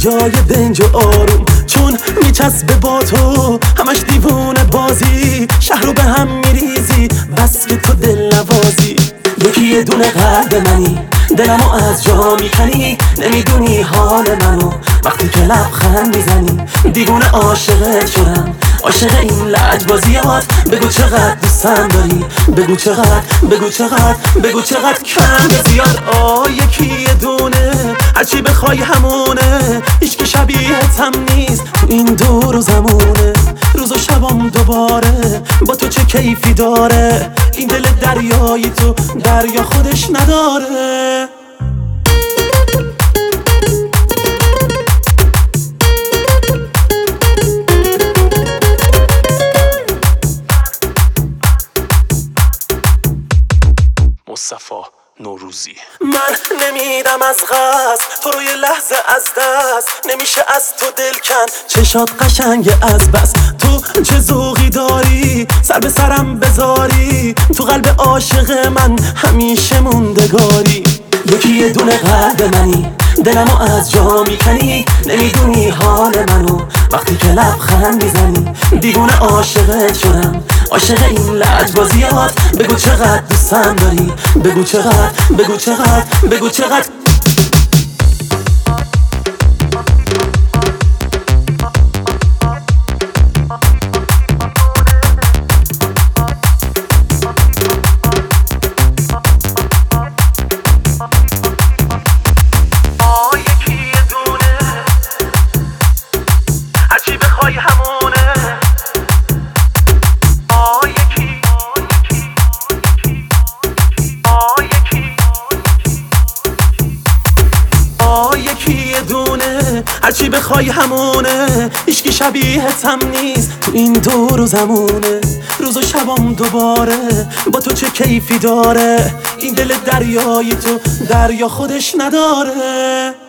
جای دنج و آروم، چون میچسبه با تو همش دیوونه بازی. شهر رو به هم میریزی بس که تو دل نوازی. یکی یه دونه قلب منی، دلمو از جا میکنی. نمیدونی حال منو وقتی که لبخند میزنی. دیوونه عاشقت شدم، عاشق این لجبازیات. بگو چقدر دوستم داری، بگو چقدر، بگو چقدر، بگو چقدر کم زیاد. یکی یه دونه هرچی بخوای همونه. هیچکی شبیهت هم نیست تو این دور و زمونه. روز و شبام دوباره با تو چه کیفی داره. این دل دریایی تو دریا خودش نداره. مصطفی نوروزی. من نمیدم از قصد تو رو یه لحظه از دست. نمیشه از تو دل کن، چشات قشنگه از بس. تو چه ذوقی داری سر به سرم بذاری. تو قلب عاشق من همیشه موندگاری. یکی یه دونه قلب منی، دلمو از جا میکنی. نمیدونی حال منو وقتی که لبخند میزنی. دیوونه عاشقت شدم، عاشق این لجبازیات. بگو چقدر دوستم داری، بگو چقدر، بگو چقدر، بگو چقدر. هرچی بخوای همونه. هیچکی شبیهت هم نیست تو این دور و زمونه. روز و شبام دوباره با تو چه کیفی داره. این دل دریایی تو دریا خودش نداره.